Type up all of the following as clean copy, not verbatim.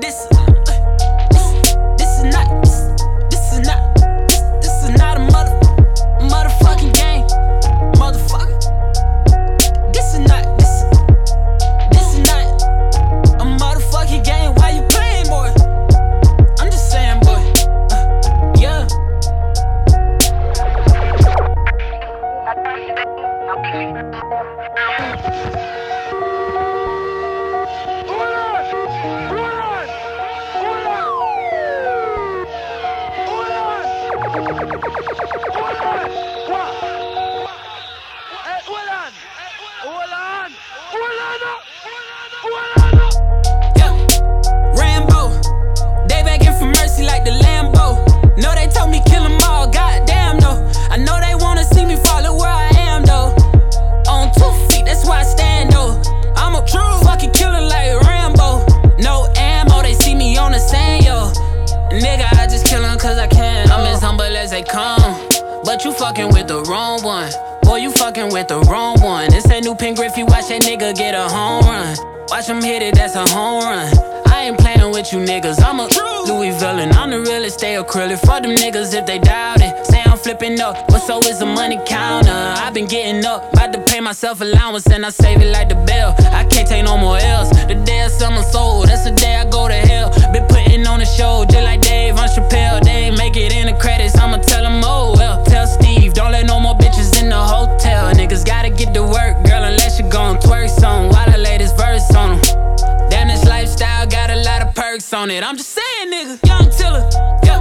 But you fucking with the wrong one. Boy, you fucking with the wrong one. This ain't new Pink Griffey, watch that nigga get a home run. Watch him hit it, that's a home run. I ain't playing with you niggas, I'm a Louis villain. I'm the realest, stay acrylic. Fuck them niggas if they doubt it. Say I'm flipping up, but so is the money counter. I been getting up, about to pay myself allowance, and I save it like the bill. I can't take no more L's. The day I sell my soul, that's the day I go to hell. Been putting on a show, just like Dave on Chappelle. They ain't make it in the credits, I'ma tell them, oh well. Tell Steve, don't let no more bitches in the hotel. Niggas gotta get to work, girl, unless you gon' twerk some while I lay this verse on them. Damn, this lifestyle got a lot of perks on it. I'm just saying, nigga, Young Tiller, yeah,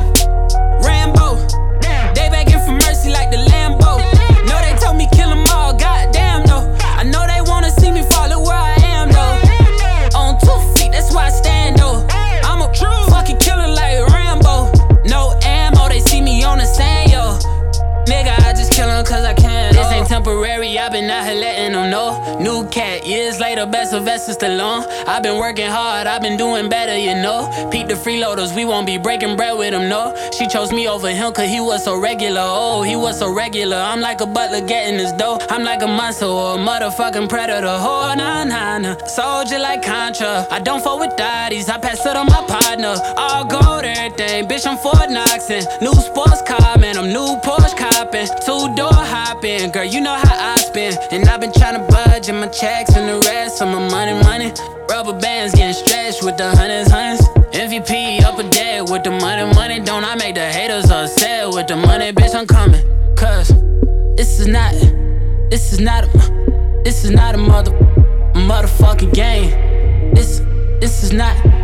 Rambo. They begging for mercy like the Lambo. No, they told me kill them all, goddamn no. I know they wanna see me fall to where I am though. On 2 feet, that's why I stand though. I'm a true fucking killer like Rambo. No ammo, they see me on the sand, yo. Nigga, I just kill 'em cause I can. This ain't temporary, I been out here letting them know. New cat, years later, best Sylvester Stallone. I been working hard, I been doing better, you know. Peep the freeloaders, we won't be breaking bread with them, no. She chose me over him cause he was so regular. Oh, he was so regular. I'm like a butler getting his dough. I'm like a monster or a motherfucking predator. Oh, nah, nah, nah. Soldier like Contra. I don't fuck with daddies, I pass it on my partner. All gold, everything, bitch, I'm Fort Knoxin'. New sports car, man, I'm new Porsche copping. 2-door hopping, girl, you know how I spin. And I've been tryna budget my checks and the rest of my money. Rubber bands getting stretched with the hundreds. MVP up a dead with the money. Don't I make the haters upset with the money, bitch, I'm coming. Cause this is not a motherfucking game. This is not